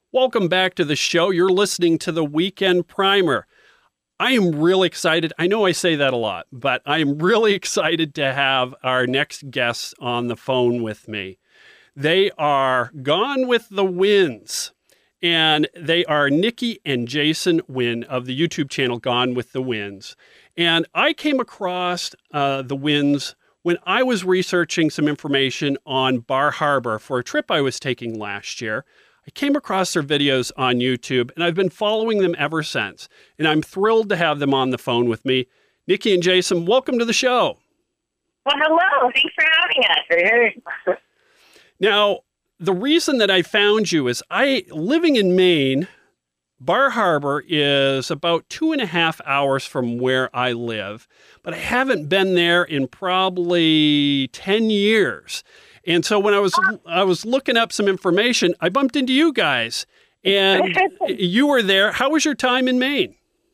Welcome back to the show. You're listening to the Weekend Primer. I am really excited. I know I say that a lot, but I am really excited to have our next guests on the phone with me. They are Gone with the Winds, and they are Nikki and Jason Wynn of the YouTube channel Gone with the Winds. And I came across the Winds when I was researching some information on Bar Harbor for a trip I was taking last year. I came across their videos on YouTube, and I've been following them ever since. And I'm thrilled to have them on the phone with me. Nikki and Jason, welcome to the show. Well, hello. Thanks for having us. Hey. Now, the reason that I found you is living in Maine, Bar Harbor is about 2.5 hours from where I live, but I haven't been there in probably 10 years. And so when I was looking up some information, I bumped into you guys, and you were there. How was your time in Maine?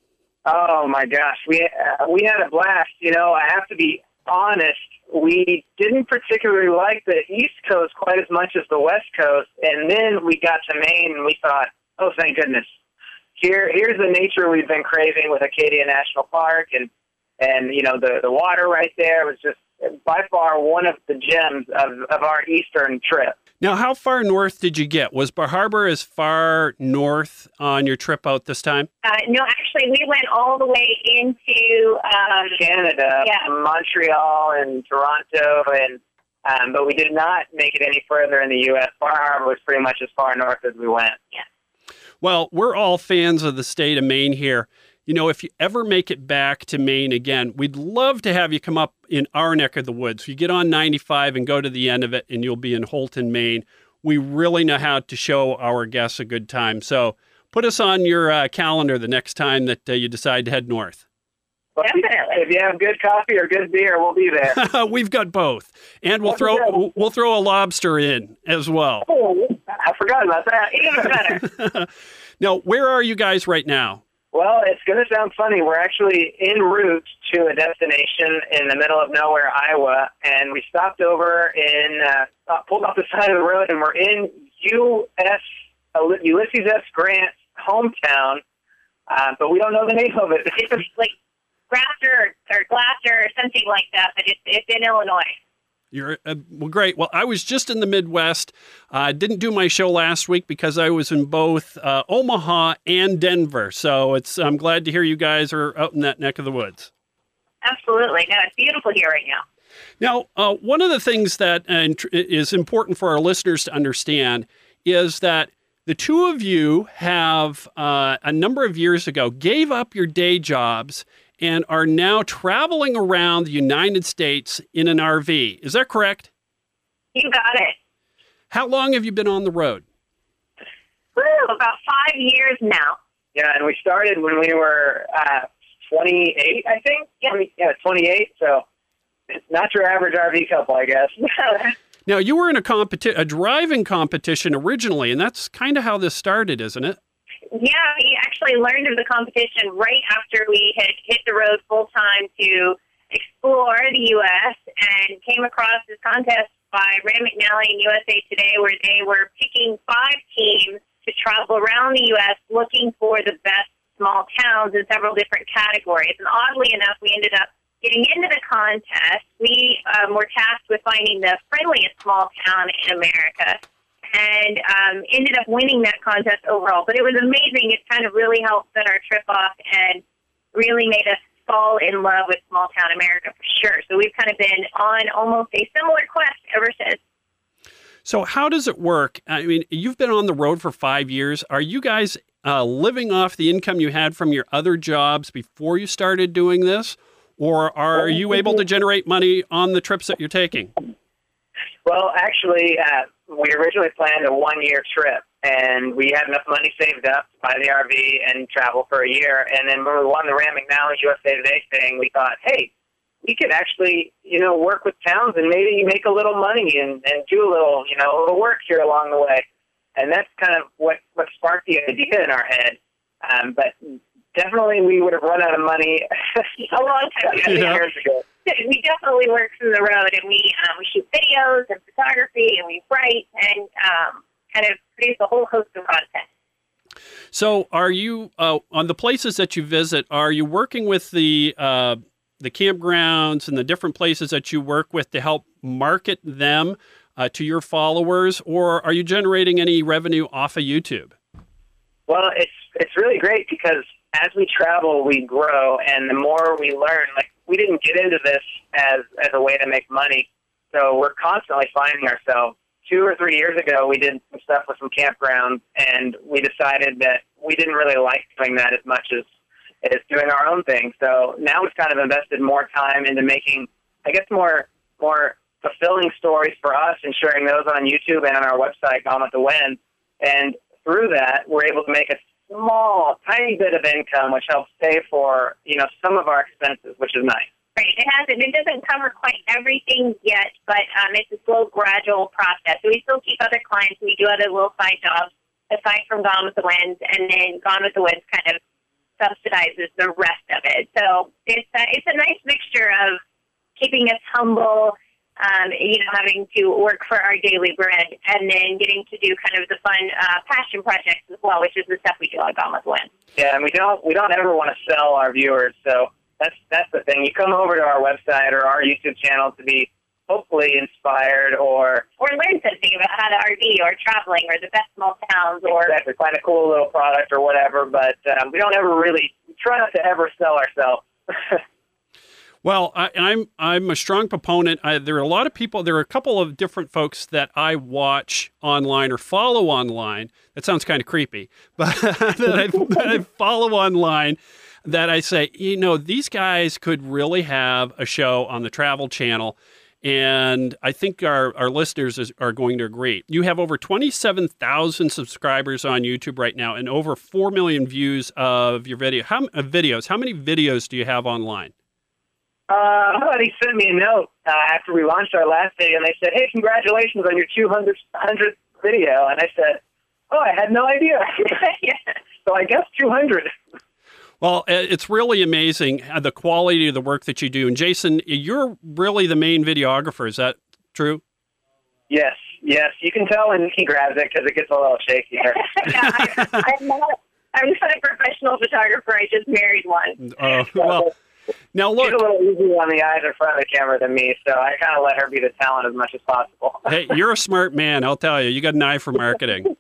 Oh my gosh, we had a blast. You know, I have to be honest. We didn't particularly like the East Coast quite as much as the West Coast, and then we got to Maine, and we thought, oh, thank goodness. Here's the nature we've been craving with Acadia National Park, and you know the water right there was just by far one of the gems of our eastern trip. Now, how far north did you get? Was Bar Harbor as far north on your trip out this time? No, actually, we went all the way into Canada, yeah. Montreal and Toronto, and but we did not make it any further in the U.S. Bar Harbor was pretty much as far north as we went. Yeah. Well, we're all fans of the state of Maine here. You know, if you ever make it back to Maine again, we'd love to have you come up in our neck of the woods. You get on 95 and go to the end of it, and you'll be in Houlton, Maine. We really know how to show our guests a good time. So put us on your calendar the next time that you decide to head north. Well, Definitely. if you have good coffee or good beer, we'll be there. We've got both, and we'll throw a lobster in as well. Oh, I forgot about that. Even better. Now, where are you guys right now? Well, it's going to sound funny. We're actually en route to a destination in the middle of nowhere, Iowa, and we stopped over pulled off the side of the road, and we're in Ulysses S. Grant's hometown, but we don't know the name of it. It's like Grafter or Glasser or something like that, but it's in Illinois. You're well, great. Well, I was just in the Midwest. I didn't do my show last week because I was in both Omaha and Denver. So I'm glad to hear you guys are out in that neck of the woods. Absolutely. No, it's beautiful here right now. Now, one of the things that is important for our listeners to understand is that the two of you have, a number of years ago, gave up your day jobs and are now traveling around the United States in an RV. Is that correct? You got it. How long have you been on the road? About 5 years now. Yeah, and we started when we were 28, I think. Yeah, 28. So it's not your average RV couple, I guess. Now, you were in a driving competition originally, and that's kind of how this started, isn't it? Yeah, we actually learned of the competition right after we had hit the road full-time to explore the U.S. and came across this contest by Rand McNally and USA Today where they were picking 5 teams to travel around the U.S. looking for the best small towns in several different categories. And oddly enough, we ended up getting into the contest. We were tasked with finding the friendliest small town in America and ended up winning that contest overall. But it was amazing. It kind of really helped set our trip off and really made us fall in love with small town America for sure. So we've kind of been on almost a similar quest ever since. So how does it work? I mean, you've been on the road for 5 years. Are you guys living off the income you had from your other jobs before you started doing this? Or are you able to generate money on the trips that you're taking? Well, actually, we originally planned a 1-year trip, and we had enough money saved up to buy the RV and travel for a year. And then when we won the Rand McNally USA Today thing, we thought, hey, we could actually, work with towns and maybe make a little money and do a little work here along the way. And that's kind of what sparked the idea in our head. But definitely we would have run out of money a long time ago. Years ago. We definitely work from the road, and we shoot videos and photography, and we write and kind of produce a whole host of content. So are you, on the places that you visit, are you working with the campgrounds and the different places that you work with to help market them to your followers, or are you generating any revenue off of YouTube? Well, it's really great because as we travel, we grow, and the more we learn, like we didn't get into this as a way to make money, so we're constantly finding ourselves. 2 or 3 years ago, we did some stuff with some campgrounds, and we decided that we didn't really like doing that as much as doing our own thing. So now we've kind of invested more time into making, I guess, more fulfilling stories for us and sharing those on YouTube and on our website, Gone with the Wind. And through that, we're able to make a small, tiny bit of income, which helps pay for, some of our expenses, which is nice. Right. It doesn't cover quite everything yet, but it's a slow, gradual process. So we still keep other clients. We do other little side jobs aside from Gone with the Wind, and then Gone with the Wind kind of subsidizes the rest of it. So it's a nice mixture of keeping us humble, having to work for our daily bread, and then getting to do kind of the fun passion projects as well, which is the stuff we do on Gone with the Wind. Yeah, and we don't ever want to sell our viewers, so that's the thing. You come over to our website or our YouTube channel to be hopefully inspired or learn something about how to RV or traveling or the best small towns or exactly, find a cool little product or whatever. But we don't ever really try not to ever sell ourselves. Well, I'm a strong proponent. There are a lot of people. There are a couple of different folks that I watch online or follow online. That sounds kind of creepy, but that I follow online. That I say, these guys could really have a show on the Travel Channel, and I think our listeners are going to agree. You have over 27,000 subscribers on YouTube right now, and over 4 million views of your videos. How many videos do you have online? Somebody sent me a note after we launched our last video, and they said, "Hey, congratulations on your 200th video." And I said, "Oh, I had no idea." Yeah. So I guess 200. Well, it's really amazing the quality of the work that you do. And Jason, you're really the main videographer. Is that true? Yes. You can tell when he grabs it because it gets a little shaky here. Yeah, I'm not a professional photographer. I just married one. Well, now look. She's a little easier on the eyes in front of the camera than me, so I kind of let her be the talent as much as possible. Hey, you're a smart man, I'll tell you. You got an eye for marketing.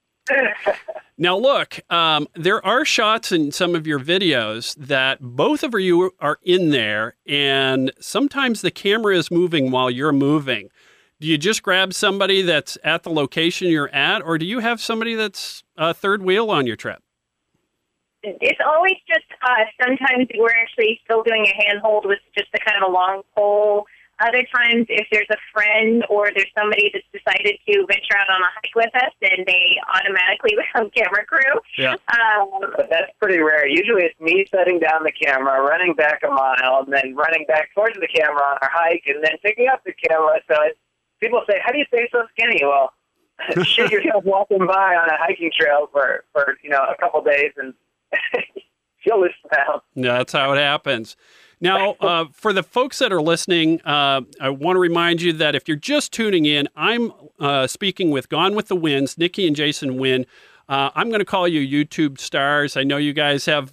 Now, look, there are shots in some of your videos that both of you are in there, and sometimes the camera is moving while you're moving. Do you just grab somebody that's at the location you're at, or do you have somebody that's third wheel on your trip? It's always just us. Sometimes we're actually still doing a handhold with just a kind of a long pole. Other times, if there's a friend or there's somebody that's decided to venture out on a hike with us, then they automatically become camera crew. Yeah. But that's pretty rare. Usually it's me setting down the camera, running back a mile, and then running back towards the camera on our hike, and then picking up the camera. So people say, "How do you stay so skinny?" Well, shit yourself walking by on a hiking trail for a couple days, and you'll lose pounds. Yeah, that's how it happens. Now, for the folks that are listening, I want to remind you that if you're just tuning in, I'm speaking with Gone with the Winds, Nikki and Jason Wynn. I'm going to call you YouTube stars. I know you guys have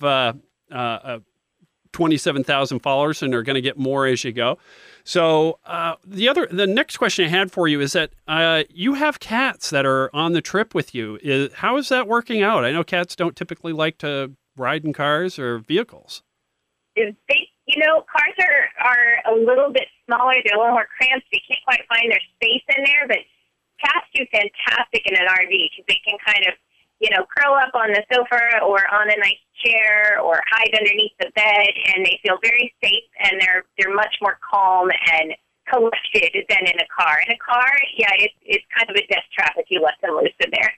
27,000 followers and are going to get more as you go. So the next question I had for you is that you have cats that are on the trip with you. How is that working out? I know cats don't typically like to ride in cars or vehicles. Cars are a little bit smaller. They're a little more cramped. They can't quite find their space in there, but cats do fantastic in an RV because they can kind of, curl up on the sofa or on a nice chair or hide underneath the bed, and they feel very safe, and they're much more calm and collected than in a car. In a car, it's kind of a death trap if you let them loose in there.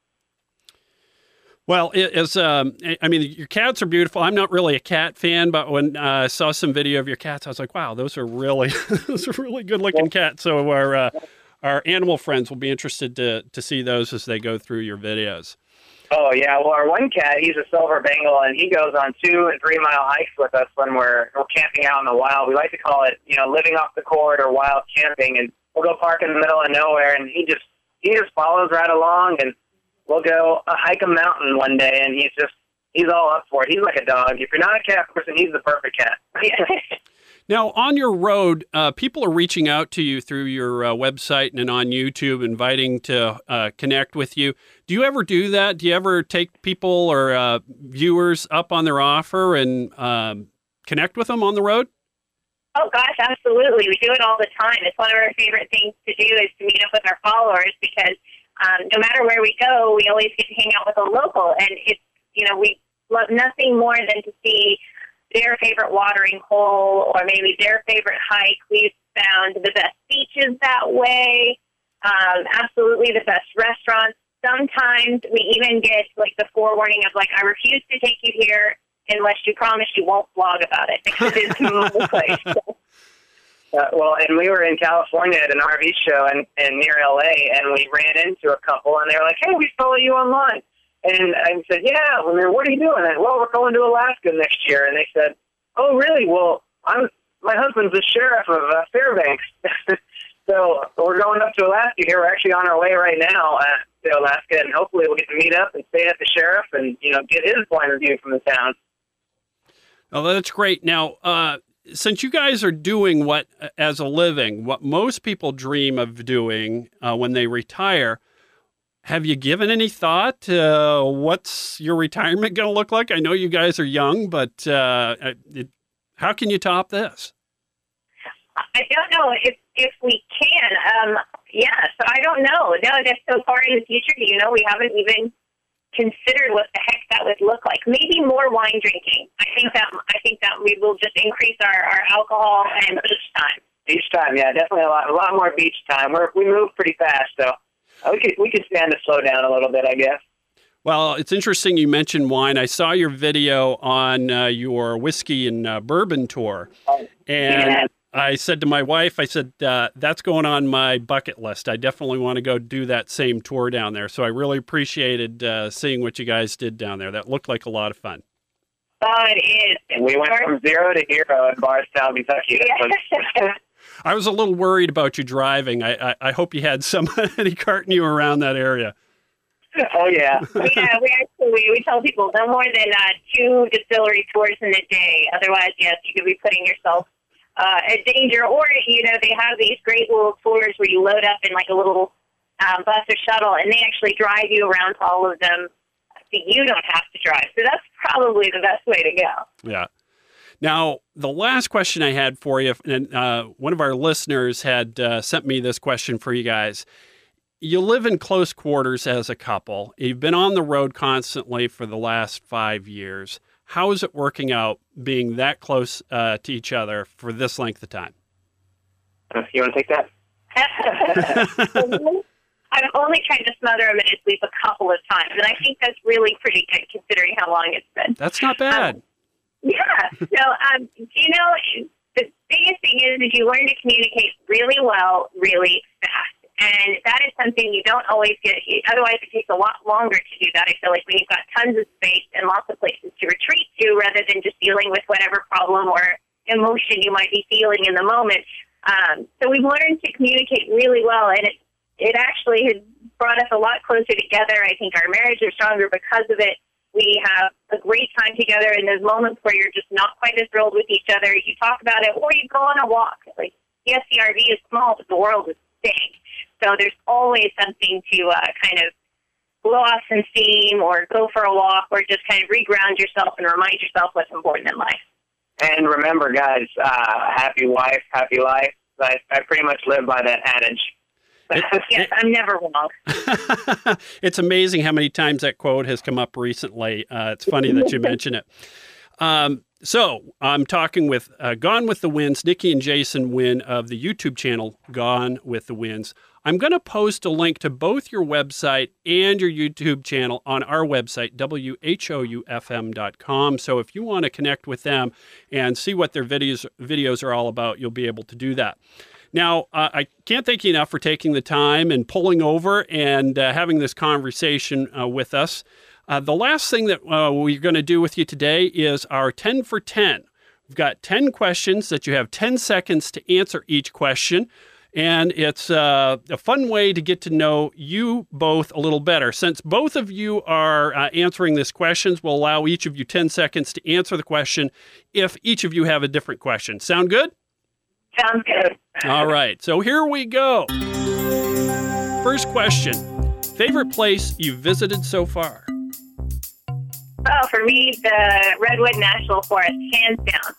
Well, your cats are beautiful. I'm not really a cat fan, but when I saw some video of your cats, I was like, wow, those are really good looking cats. So our animal friends will be interested to see those as they go through your videos. Oh, yeah. Well, our one cat, he's a silver Bengal, and he goes on 2 and 3 mile hikes with us when we're camping out in the wild. We like to call it, living off the cord or wild camping, and we'll go park in the middle of nowhere, and he just follows right along, and we'll go hike a mountain one day, and he's all up for it. He's like a dog. If you're not a cat person, he's the perfect cat. Now, on your road, people are reaching out to you through your website and on YouTube, inviting to connect with you. Do you ever do that? Do you ever take people or viewers up on their offer and connect with them on the road? Oh, gosh, absolutely. We do it all the time. It's one of our favorite things to do is to meet up with our followers because no matter where we go, we always get to hang out with a local. And it's, we love nothing more than to see their favorite watering hole or maybe their favorite hike. We've found the best beaches that way, absolutely the best restaurants. Sometimes we even get the forewarning of I refuse to take you here unless you promise you won't vlog about it because it's my place. Well, and we were in California at an RV show and near LA, and we ran into a couple, and they were like, "Hey, we follow you online." And I said, "Yeah." Well, what are you doing? And, "Well, we're going to Alaska next year." And they said, "Oh, really? Well, my husband's the sheriff of Fairbanks, so we're going up to Alaska here. We're actually on our way right now to Alaska, and hopefully we'll get to meet up and stay at the sheriff and get his point of view from the town." Oh, that's great. Now, since you guys are doing as a living, what most people dream of doing when they retire, have you given any thought to what's your retirement going to look like? I know you guys are young, but how can you top this? I don't know if we can. So I don't know. No, that's so far in the future. We haven't even considered what the heck that would look like. Maybe more wine drinking. I think that we will just increase our alcohol and beach time. Beach time, yeah, definitely a lot more beach time. We move pretty fast, so we could stand to slow down a little bit, I guess. Well, it's interesting you mentioned wine. I saw your video on your whiskey and bourbon tour, and I said to my wife, that's going on my bucket list. I definitely want to go do that same tour down there. So I really appreciated seeing what you guys did down there. That looked like a lot of fun. Oh, it is. And we went from 0 to hero in Bardstown, Kentucky. Yeah. I was a little worried about you driving. I hope you had somebody carting you around that area. Oh, yeah. Yeah, we tell people no more than 2 distillery tours in a day. Otherwise, yes, you could be putting yourself at danger. Or, they have these great little tours where you load up in a little bus or shuttle, and they actually drive you around to all of them. So you don't have to drive. So that's probably the best way to go. Yeah. Now, the last question I had for you, and one of our listeners had sent me this question for you guys. You live in close quarters as a couple. You've been on the road constantly for the last 5 years. How is it working out being that close to each other for this length of time? You want to take that? I've only tried to smother him in his sleep a couple of times, and I think that's really pretty good considering how long it's been. That's not bad. Yeah. So, the biggest thing is you learn to communicate really well, really fast. And that is something you don't always get. Otherwise, it takes a lot longer to do that. I feel like when you've got tons of space and lots of places to retreat to rather than just dealing with whatever problem or emotion you might be feeling in the moment. So we've learned to communicate really well, and it actually has brought us a lot closer together. I think our marriage is stronger because of it. We have a great time together in those moments where you're just not quite as thrilled with each other. You talk about it, or you go on a walk. Yes, the RV is small, but the world is big. So there's always something to kind of blow off some steam or go for a walk or just kind of reground yourself and remind yourself what's important in life. And remember, guys, happy wife, happy life. I pretty much live by that adage. Yes, I'm never wrong. It's amazing how many times that quote has come up recently. It's funny that you mention it. So I'm talking with Gone with the Winds, Nikki and Jason Wynn of the YouTube channel Gone with the Winds. I'm going to post a link to both your website and your YouTube channel on our website, whoufm.com. So if you want to connect with them and see what their videos are all about, you'll be able to do that. Now, I can't thank you enough for taking the time and pulling over and having this conversation with us. The last thing that we're going to do with you today is our 10 for 10. We've got 10 questions that you have 10 seconds to answer each question. And it's a fun way to get to know you both a little better. Since both of you are answering this questions, we'll allow each of you 10 seconds to answer the question if each of you have a different question. Sound good? Sounds good. All right. So here we go. First question. Favorite place you've visited so far? Oh, for me, the Redwood National Forest, hands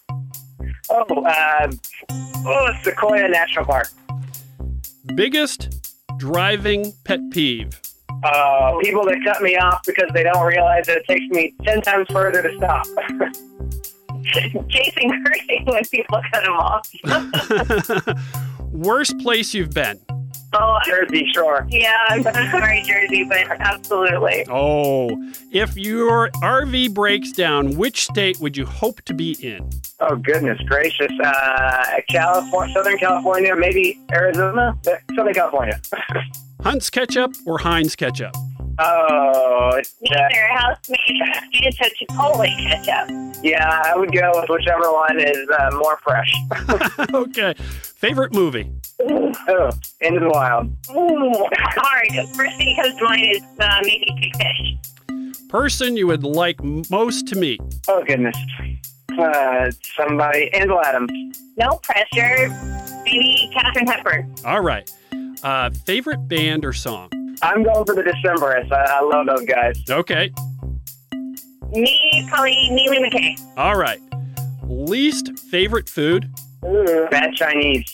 down. Sequoia National Park. Biggest driving pet peeve? People that cut me off because they don't realize that it takes me 10 times further to stop. Chasing cursing when people cut them off. Worst place you've been? Oh, Jersey Shore. yeah, I'm sorry, Jersey, but absolutely. Oh, if your RV breaks down, which state would you hope to be in? Oh, goodness gracious. California, Southern California, maybe Arizona? Southern California. Hunt's ketchup or Heinz ketchup? Oh, Neither house-made into Chipotle ketchup. yeah, I would go with whichever one is more fresh. Okay. Favorite movie? Oh, Into the Wild. Ooh, hard. First thing that comes to mind is maybe Big Fish. Person you would like most to meet? Oh, goodness. Somebody, Ansel Adams. No pressure. Maybe Katharine Hepburn. All right. Favorite band or song? I'm going for the Decemberists. I love those guys. Okay. Me, probably Neely McKay. All right. Least favorite food? Bad Chinese.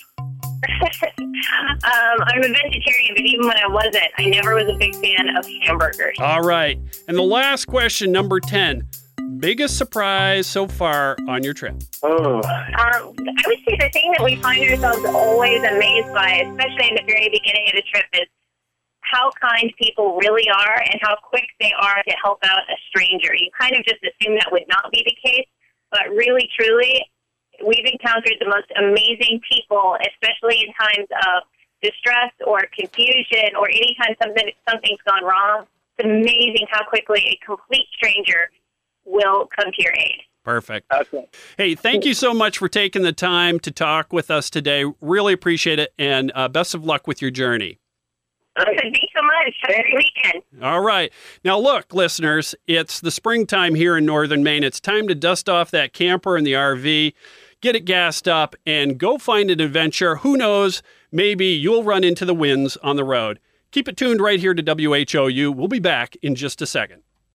I'm a vegetarian, but even when I wasn't, I never was a big fan of hamburgers. All right. And the last question, number 10. Biggest surprise so far on your trip? Oh, I would say the thing that we find ourselves always amazed by, especially in the very beginning of the trip, is how kind people really are and how quick they are to help out a stranger. You kind of just assume that would not be the case, but really, truly, we've encountered the most amazing people, especially in times of distress or confusion or anytime something's gone wrong. It's amazing how quickly a complete stranger will come to your aid. Perfect. okay. Hey, thank you so much for taking the time to talk with us today. Really appreciate it, and best of luck with your journey. Thank you so much. Have a great weekend. All right. Now, look, listeners, it's the springtime here in northern Maine. It's time to dust off that camper and the RV, get it gassed up, and go find an adventure. Who knows? Maybe you'll run into the winds on the road. Keep it tuned right here to WHOU. We'll be back in just a second.